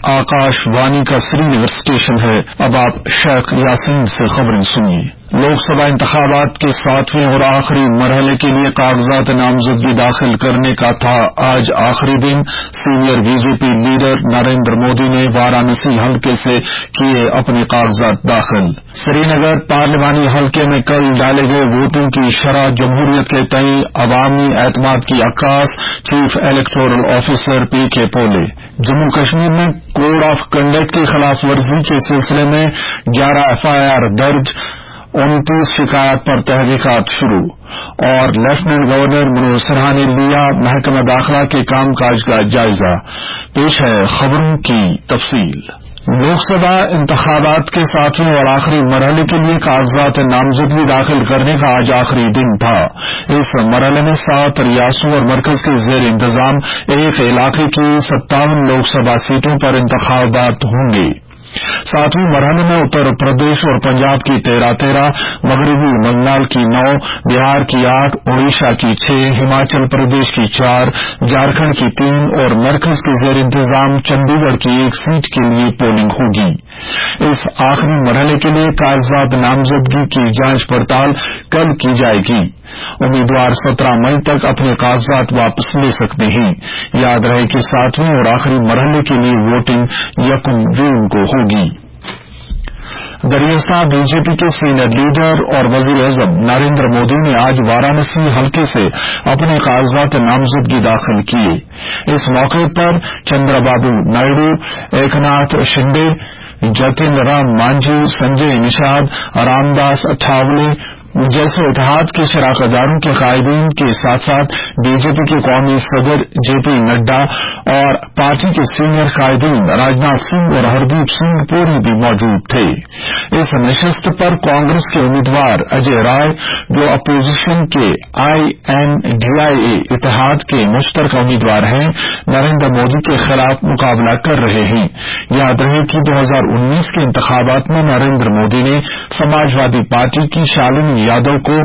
آکاش وانی کا سری نگر اسٹیشن ہے۔ اب آپ شیخ یاسین سے خبریں سنیے۔ لوک سبھا انتخابات کے 7ویں اور آخری مرحلے کے لیے کاغذات نامزدگی داخل کرنے کا تھا آج آخری دن۔ Senior B J P leader Narendra Modi نے وارانسی حلقے سے کیے اپنے کاغذات داخل۔ سری نگر پارلیمانی حلقے میں کل ڈالے گئے ووٹوں کی شرح جمہوریت کے تئیں عوامی اعتماد کی عکاس، چیف الیکٹورل آفیسر پی کے پولے۔ جموں کشمیر میں کوڈ آف کنڈکٹ کی خلاف ورزی کے سلسلے میں 11 FIR درج، 29 شکایات پر تحقیقات شروع۔ اور لیفٹیننٹ گورنر منوج سنہا نے لیا محکمہ داخلہ کے کام کاج کا جائزہ۔ پیش ہے خبروں کی تفصیل۔ لوک سبھا انتخابات کے 7ویں اور آخری مرحلے کے لیے کاغذات نامزدگی داخل کرنے کا آج آخری دن تھا۔ اس مرحلے میں 7 ریاستوں اور مرکز کے زیر انتظام ایک علاقے کی 57 لوک سبھا سیٹوں پر انتخابات ہوں گے۔ 7ویں مرحلے میں اتر پردیش اور پنجاب کی 13، مغربی بنگال کی 9، بہار کی 8، اڑیسہ کی 6، ہماچل پردیش کی 4، جھارکھنڈ کی 3 اور مرکز کے زیر انتظام چنڈی گڑھ کی 1 سیٹ کے لیے پولنگ ہوگی۔ اس آخری مرحلے کے لیے کاغذات نامزدگی کی جانچ پڑتال کل کی جائے گی۔ امیدوار 17 مئی تک اپنے کاغذات واپس لے سکتے ہیں۔ یاد رہے کہ 7ویں اور آخری مرحلے کے لیے ووٹنگ 1 جون کو ہوگی۔ دریاسا بی جے پی کے سینئر لیڈر اور وزیر اعظم نریندر مودی نے آج وارانسی حلقے سے اپنے کاغذات نامزدگی داخل کیے۔ اس موقع پر چندرا بابو نائیڈو، ایکناتھ شنڈے، جتن رام مانجھی، سنجے نشاد، رام داس اٹھاولے جیسے اتحاد کے شراکت داروں کے قائدین کے ساتھ ساتھ بی جے پی کے قومی صدر جے پی نڈا اور پارٹی کے سینئر قائدین راجناتھ سنگھ اور ہردیپ سنگھ پوری بھی موجود تھے۔ اس نشست پر کانگریس کے امیدوار اجے رائے، جو اپوزیشن کے INDIA اتحاد کے مشترکہ امیدوار ہیں، نریندر مودی کے خلاف مقابلہ کر رہے ہیں۔ یاد رہے کہ 2019 کے انتخابات میں نریندر مودی نے سماجوادی پارٹی کی شالنی یادو کو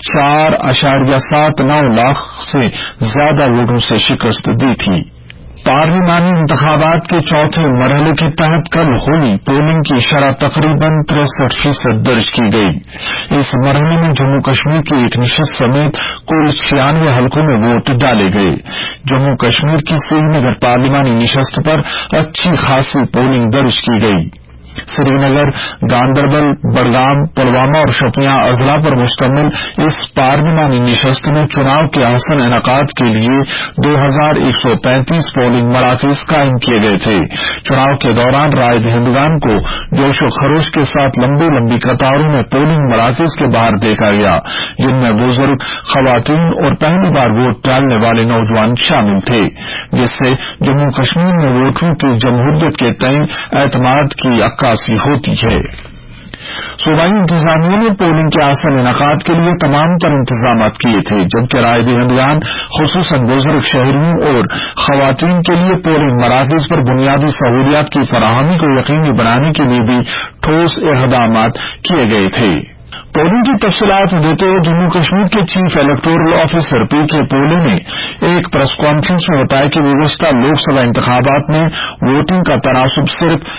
4.79 لاکھ سے زیادہ ووٹوں سے شکست دی تھی۔ پارلیمانی انتخابات کے 4تھے مرحلے کے تحت کل ہوئی پولنگ کی شرح تقریباً 63% درج کی گئی۔ اس مرحلے میں جموں کشمیر کی ایک نشست سمیت کل 96 حلقوں میں ووٹ ڈالے گئے۔ جموں کشمیر کی سری نگر پارلیمانی نشست پر اچھی خاصی پولنگ درج کی گئی۔ سری نگر، گاندربل، بڑگام، پلوامہ اور شوپیاں اضلاع پر مشتمل اس پارلیمانی نشست میں چناؤ کے احسن انعقاد کے لیے 2135 پولنگ مراکز قائم کیے گئے تھے۔ چناؤ کے دوران رائے دہندگان کو جوش و خروش کے ساتھ لمبی لمبی قطاروں میں پولنگ مراکز کے باہر دیکھا گیا، جن میں بزرگ، خواتین اور پہلی بار ووٹ ڈالنے والے نوجوان شامل تھے، جس سے جموں کشمیر میں ووٹروں کی جمہوریت کے تئیں اعتماد کی عکاسی ہوتی ہے۔ صوبائی انتظامیہ نے پولنگ کے آسان انعقاد کے لیے تمام تر انتظامات کیے تھے، جبکہ رائے دہندگان خصوصاً بزرگ شہریوں اور خواتین کے لیے پولنگ مراکز پر بنیادی سہولیات کی فراہمی کو یقینی بنانے کے لیے بھی ٹھوس اقدامات کیے گئے تھے۔ پولنگ کی تفصیلات دیتے ہوئے جموں کشمیر کے چیف الیکٹورل آفیسر پی کے پولے نے ایک پریس کانفرنس میں بتایا کہ گزشتہ لوک سبھا انتخابات میں ووٹنگ کا تناسب صرف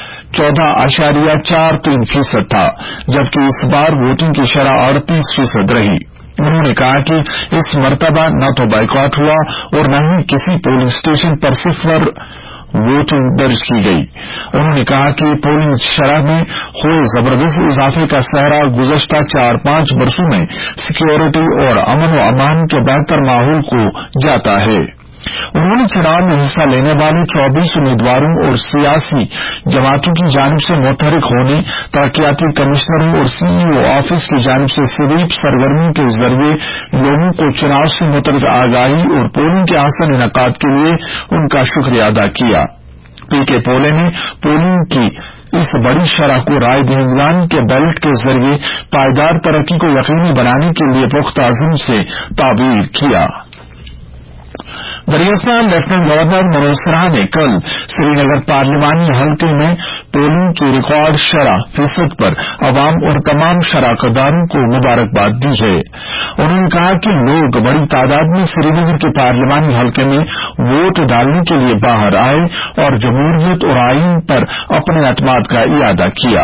14.43% تھا، جبکہ اس بار ووٹنگ کی شرح 38% رہی۔ انہوں نے کہا کہ اس مرتبہ نہ تو بائیکاٹ ہوا اور نہ ہی کسی پولنگ اسٹیشن پر صفر ووٹنگ درج کی گئی۔ انہوں نے کہا کہ پولنگ شرح میں ہوئے زبردست اضافے کا سہرا گزشتہ 4-5 برسوں میں سیکیورٹی اور امن و امان کے بہتر ماحول کو جاتا ہے۔ انہوں نے چناؤ میں حصہ لینے والے 24 امیدواروں اور سیاسی جماعتوں کی جانب سے متحرک ہونے، ترقیاتی کمشنروں اور CEO آفس کی جانب سے سویپ سرگرمیوں کے ذریعے لوگوں کو چناؤ سے متعلق آگاہی اور پولنگ کے آسان انعقاد کے لیے ان کا شکریہ ادا کیا۔ پی کے پولے نے پولنگ کی اس بڑی شرح کو رائے دہندگان کے بیلٹ کے ذریعے پائیدار ترقی کو یقینی بنانے کے لیے پختہ عزم سے تعبیر کیا۔ दरियासना लेफ्टिनेंट गवर्नर मनोज सिन्हा ने कल श्रीनगर पार्लिमानी हल्के में पोलिंग की रिकॉर्ड शरह फीसद पर अवाम और तमाम शराकतदारों को मुबारकबाद दी है। उन्होंने कहा कि लोग बड़ी तादाद में श्रीनगर के पार्लिमानी हल्के में वोट डालने के लिए बाहर आए और जमहूरियत और आईन पर अपने एतमाद का इरादा किया।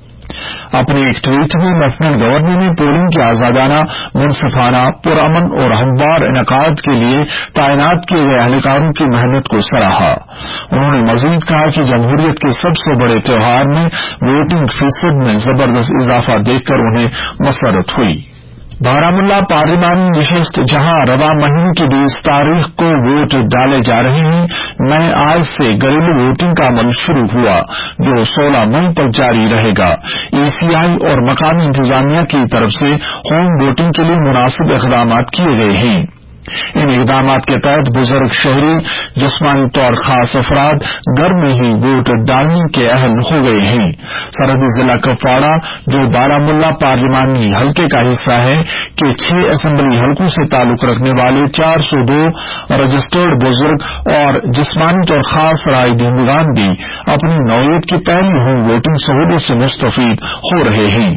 अपने एक ट्वीट में लेफ्टिनेंट गवर्नर ने पोलिंग के आजादाना, मुनसिफाना, पुरअमन और हमवार इनेकाद के लिए तैनात किए गए एहलकारों की मेहनत को सराहा। उन्होंने मजीद कहा कि जमहूरियत के सबसे बड़े त्योहार में वोटिंग फीसद में जबरदस्त इजाफा देखकर उन्हें मसरत हुई। बारामुल्ला पार्लिमानी नशिस्त जहां रवा महीने की 20 तारीख को वोट डाले जा रहे हैं, में आज से घरेलू वोटिंग का अमल शुरू हुआ जो 16 मई तक जारी रहेगा। ईसीआई और मकामी इंतजामिया की तरफ से होम वोटिंग के लिए मुनासिब इक़दाम किए गए हैं। इन इक़दामात के तहत बुजुर्ग शहरी, जिस्मानी तौर खास अफराद घर में ही वोट डालने के अहल हो गए हैं। सरहदी जिला कुपवाड़ा, जो बारामुल्ला पार्लिमानी हल्के का हिस्सा है, के 6 असेंबली हल्कों से ताल्लुक रखने वाले 402 रजिस्टर्ड बुजुर्ग और जिस्मानी तौर खास राय दहिंदगान भी अपनी नौयत की पहली होम वोटिंग सहूलियत से मुस्तफीद हो रहे हैं।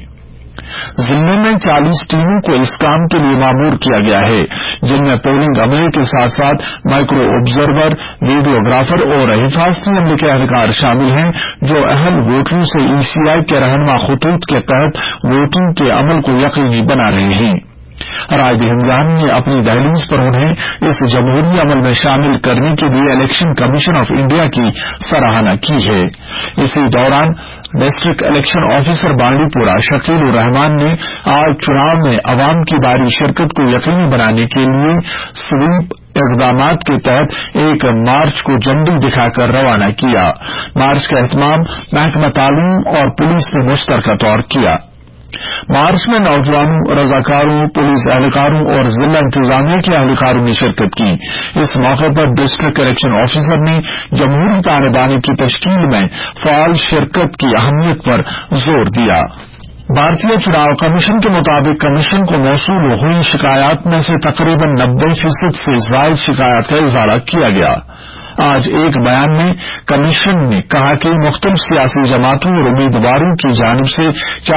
जिले में 40 टीमों को इस काम के लिए मामूर किया गया है, जिनमें पोलिंग अमले के साथ साथ माइक्रो ऑब्जर्वर, वीडियोग्राफर और हिफाजती अमले के एहलकार शामिल हैं, जो अहल वोटरों से ईसीआई के रहनुमा खतूत के तहत वोटिंग के अमल को यकीनी बना रहे हैं। राय दहिंदगान ने अपनी दहलीज पर उन्हें इस जमहूरी अमल में शामिल करने के लिए इलेक्शन कमीशन ऑफ इंडिया की सराहना की है। इसी दौरान district election officer Bandipora Shakeel ur Rahman ने आज चुनाव में अवाम की बारी शिरकत को यकीनी बनाने के लिए स्वीप इक़दामात के तहत 1 मार्च को झंडी दिखाकर रवाना किया। मार्च का एहतमाम महकमा तालीम और पुलिस ने मुश्तरका तौर किया। मार्च में नौजवानों, रजाकारों, पुलिस एहलकारों और जिला इंतजामिया के एहलकारों ने शिरकत की। इस मौके पर डिस्ट्रिक्ट इलेक्शन ऑफिसर ने जमहूरी तानेबानी की तश्कील में फाल शिरकत की अहमियत पर जोर दिया। भारतीय चुनाव कमीशन के मुताबिक कमीशन को मौसूल हुई शिकायत में से तकरीबन 90% से ज्यादा शिकायत का इजाला किया गया। आज एक बयान में कमीशन ने कहा कि मुख्तलिफ सियासी जमातों और उम्मीदवारों की जानिब से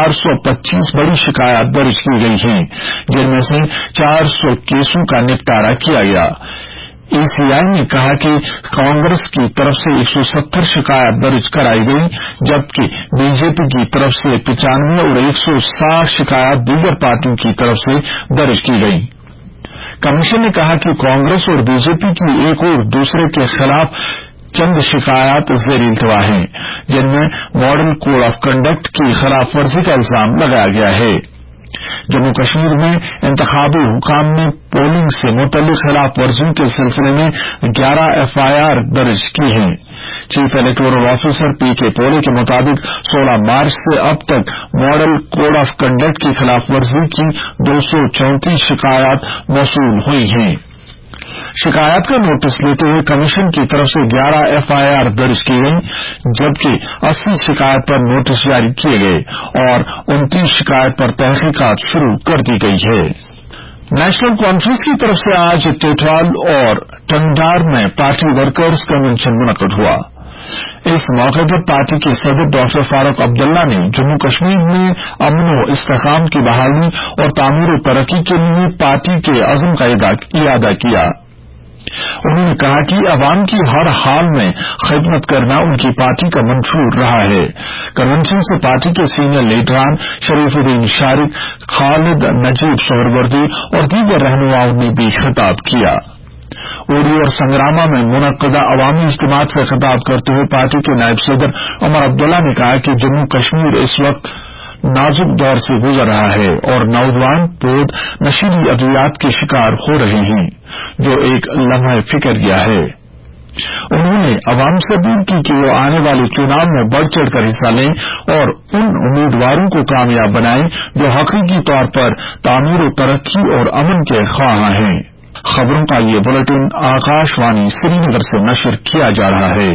425 बड़ी शिकायत दर्ज की गई हैं, जिनमें से 400 केसों का निपटारा किया गया। ईसीआई ने कहा कि कांग्रेस की तरफ से 170 शिकायत दर्ज कराई गई, जबकि बीजेपी की तरफ से 95 और 160 शिकायत दीगर पार्टियों की तरफ से दर्ज की गई। कमीशन ने कहा कि कांग्रेस और बीजेपी की एक और दूसरे के खिलाफ चंद शिकायत ज़ेर इल्तवा हैं, जिनमें मॉडल कोड ऑफ कंडक्ट की खिलाफ वर्जी का इल्जाम लगाया गया है। जम्मू कश्मीर में इंतखाबी हुकाम ने पोलिंग से मुतल्लिक खिलाफ वर्जियों के सिलसिले में 11 एफआईआर दर्ज की हैं। चीफ इलेक्टोरल ऑफिसर पीके पोले के मुताबिक 16 मार्च से अब तक मॉडल कोड ऑफ कंडक्ट की खिलाफ वर्जी की 234 शिकायत मौसूल हुई हैं। शिकायत का नोटिस लेते हुए कमीशन की तरफ से 11 एफआईआर दर्ज की गई, जबकि 80 शिकायत पर नोटिस जारी किए गए और 29 शिकायत पर तहकीकात शुरू कर दी गई है। नेशनल कॉन्फ्रेंस की तरफ से आज टेटवाल और टंगडार में पार्टी वर्कर्स कन्वेंशन मुनक्कद हुआ। इस मौके पर पार्टी के सदर डॉक्टर फारूक अब्दुल्ला ने जम्मू कश्मीर में अमन व इस्तेकाम की बहाली और तामीर व तरक्की के लिए पार्टी के अज़्म का इरादा किया। उन्होंने कहा कि अवाम की हर हाल में खिदमत करना उनकी पार्टी का मंशूर रहा है। कन्वेंशन से पार्टी के सीनियर लीडरान शरीफुद्दीन शारिक, खालिद नजीब सोहरवर्दी और दीगर रहनुमाओं ने भी खिताब किया। उड़ी और संग्रामा में मुनक्कदा अवामी इज्तिमात से खिताब करते हुए पार्टी के नायब सदर उमर अब्दुल्ला ने कहा कि जम्मू कश्मीर इस वक्त नाजुक दौर से गुजर रहा है और नौजवान पौध नशीली अद्वियात के शिकार हो रहे हैं, जो एक लम्हा फिक्र गया है। उन्होंने अवाम से अपील की कि वो आने वाले चुनाव में बढ़ चढ़कर हिस्सा लें और उन उम्मीदवारों को कामयाब बनाएं जो हकीकी तौर पर तामीर व तरक्की और अमन के ख्वाह हैं। खबरों का ये बुलेटिन आकाशवाणी श्रीनगर से नशर किया जा रहा है।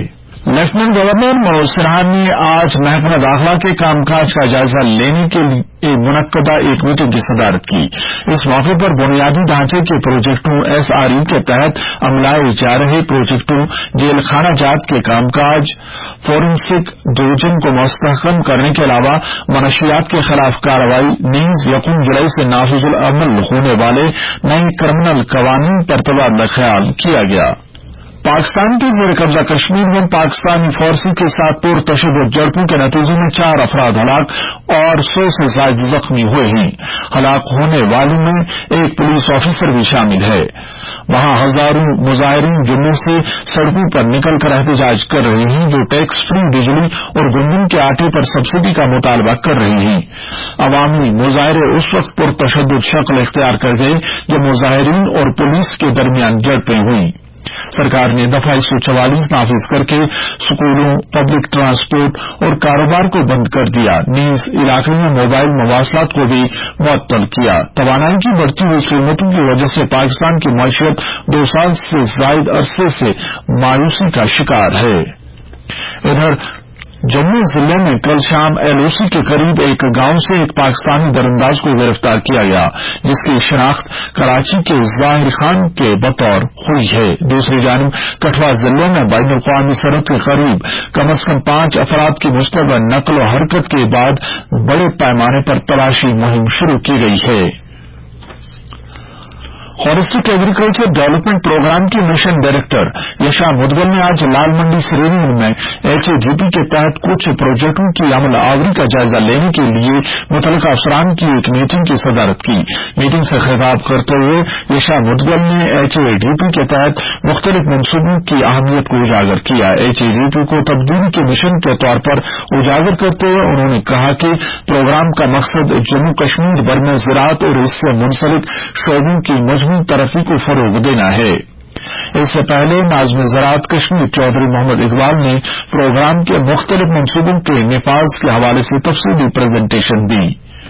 لیفٹیننٹ گورنر منوج سنہا نے آج محکمہ داخلہ کے کام کاج کا جائزہ لینے کے لیے منعقدہ ایک میٹنگ کی صدارت کی. اس موقع پر بنیادی ڈھانچے کے پروجیکٹوں SRE کے تحت عملائے جا رہے پروجیکٹوں، جیل خانہ جات کے کام کاج، فورینسک ڈویژن کو مستحکم کرنے کے علاوہ منشیات کے خلاف کارروائی، نیز 1 جولائی سے نافذ العمل ہونے والے نئے کرمنل قوانین پر تبادلہ خیال کیا گیا. پاکستان کے زیر قبضہ کشمیر میں پاکستانی فورسز کے ساتھ پرتشدد جھڑپوں کے نتیجے میں 4 افراد ہلاک اور 100 سے زائد زخمی ہوئے ہیں. ہلاک ہونے والوں میں ایک پولیس آفیسر بھی شامل ہے. وہاں ہزاروں مظاہرین جموں سے سڑکوں پر نکل کر احتجاج کر رہے ہیں، جو ٹیکس فری بجلی اور گندم کے آٹے پر سبسڈی کا مطالبہ کر رہے ہیں. عوامی مظاہرے اس وقت پرتشدد شکل اختیار کر گئے جب مظاہرین اور پولیس کے درمیان جھڑپیں ہوئیں. سرکار نے دفعہ 144 نافذ کر کے سکولوں، پبلک ٹرانسپورٹ اور کاروبار کو بند کر دیا، نیز علاقے میں موبائل مواصلات کو بھی معطل کیا. توانائی کی بڑھتی ہوئی قیمتوں کی وجہ سے پاکستان کی معیشت 2 سال سے زائد عرصے سے مایوسی کا شکار ہے. ادھر جموں ضلع میں کل شام LOC کے قریب ایک گاؤں سے ایک پاکستانی درانداز کو گرفتار کیا گیا، جس کی شناخت کراچی کے ظاہر خان کے بطور ہوئی ہے. دوسری جانب کٹھوعہ ضلع میں بین الاقوامی سرحد کے قریب کم از کم 5 افراد کی مشتبہ نقل و حرکت کے بعد بڑے پیمانے پر تلاشی مہم شروع کی گئی ہے. ہولسٹک ایگریکلچر ڈیولپمنٹ پروگرام کی مشن ڈائریکٹر یشا مدگل نے آج لال منڈی سری نگر میں HADP کے تحت کچھ پروجیکٹوں کی عمل آوری کا جائزہ لینے کے لیے متعلقہ افسران کی ایک میٹنگ کی صدارت کی. میٹنگ سے خطاب کرتے ہوئے یشا مدگل نے HADP کے تحت مختلف منصوبوں کی اہمیت کو اجاگر کیا. HADP کو تبدیلی کے مشن کے طور پر اجاگر کرتے ہوئے انہوں نے کہا کہ پروگرام کا مقصد جموں کشمیر بھر میں زراعت اور اس سے منسلک شعبوں کی مجموعی ترقی کو فروغ دینا ہے. اس سے پہلے ناظم زراعت کشمیر چودھری محمد اقبال نے پروگرام کے مختلف منصوبوں کے نفاذ کے حوالے سے تفصیلی پریزنٹیشن دی.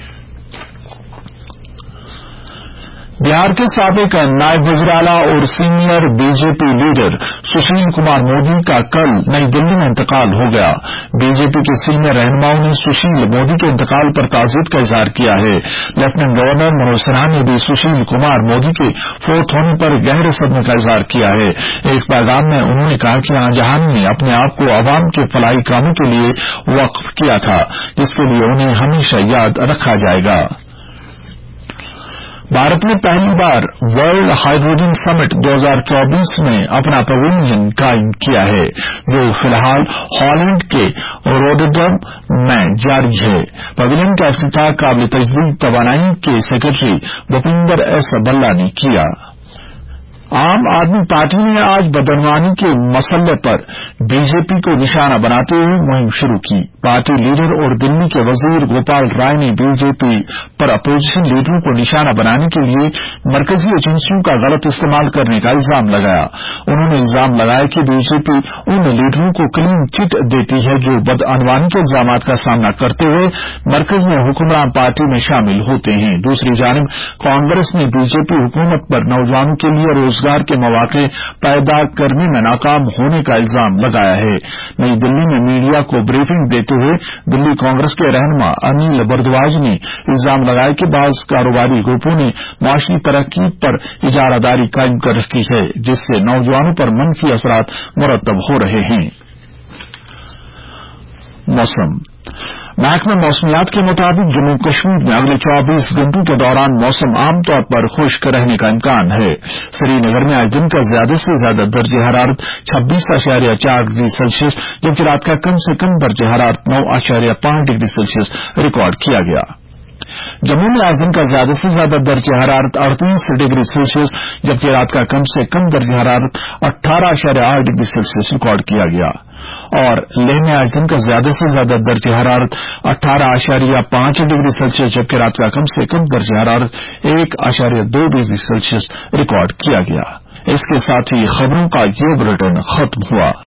بہار کے سابق نائب وزیر اعلیٰ اور senior BJP leader Sushil Kumar Modi کا کل نئی دلی میں انتقال ہو گیا. BJP کے سینئر رہنماؤں نے سشیل مودی کے انتقال پر تعزیت کا اظہار کیا ہے. لیفٹیننٹ گورنر منوج سنہا نے بھی سشیل کمار مودی کے فوت ہونے پر گہرے صدمے کا اظہار کیا ہے. ایک پیغام میں انہوں نے کہا کہ جہان نے اپنے آپ کو عوام کے فلاحی کاموں کے لیے وقف کیا تھا، جس کے لیے انہیں ہمیشہ یاد رکھا جائے گا. بھارت نے پہلی بار ورلڈ ہائیڈروجن سمٹ 2024 میں اپنا پویلین قائم کیا ہے، جو فی الحال ہالینڈ کے روٹرڈم میں جاری ہے. پویلین کا افتتاح قابل تجدید توانائی کے سیکرٹری بھوپندر ایس بلا نے کیا. عام آدمی پارٹی نے آج بدعنوانی کے مسئلے پر BJP کو نشانہ بناتے ہوئے مہم شروع کی. پارٹی لیڈر اور دلی کے وزیر گوپال رائے نے BJP پر اپوزیشن لیڈروں کو نشانہ بنانے کے لیے مرکزی ایجنسیوں کا غلط استعمال کرنے کا الزام لگایا. انہوں نے الزام لگایا کہ BJP ان لیڈروں کو کلین چٹ دیتی ہے جو بدعنوانی کے الزامات کا سامنا کرتے ہوئے مرکز میں حکمران پارٹی میں شامل ہوتے ہیں. دوسری جانب کانگریس نے BJP حکومت پر نوجوانوں کے لیے روزگار کے مواقع پیدا کرنے میں ناکام ہونے کا الزام لگایا ہے. نئی دلی میں میڈیا کو بریفنگ دیتے ہوئے دلی کانگریس کے رہنما انیل بردواج نے الزام لگایا کہ بعض کاروباری گروپوں نے معاشی ترقی پر اجارہ داری قائم کر رکھی ہے، جس سے نوجوانوں پر منفی اثرات مرتب ہو رہے ہیں. موسم. محکمہ موسمیات کے مطابق جموں کشمیر میں اگلے 24 گھنٹوں کے دوران موسم عام طور پر خشک رہنے کا امکان ہے. سری نگر میں آج دن کا زیادہ سے زیادہ درجہ حرارت 26.4 ڈگری سیلسیس جبکہ رات کا کم سے کم درجہ حرارت 9.5 ڈگری سیلسیس ریکارڈ کیا گیا. جموں میں آج دن کا زیادہ سے زیادہ درجہ حرارت 38 ڈگری سیلسیس جبکہ رات کا کم سے کم درجہ حرارت 18.8 ڈگری سیلسیس ریکارڈ کیا گیا. اور لیہ میں آج دن کا زیادہ سے زیادہ درجہ حرارت 18.5 ڈگری سیلسیس جبکہ رات کا کم سے کم درجہ حرارت 1.2 ڈگری سیلسیس ریکارڈ کیا گیا. اس کے ساتھ ہی خبروں کا یہ بلیٹن ختم ہوا.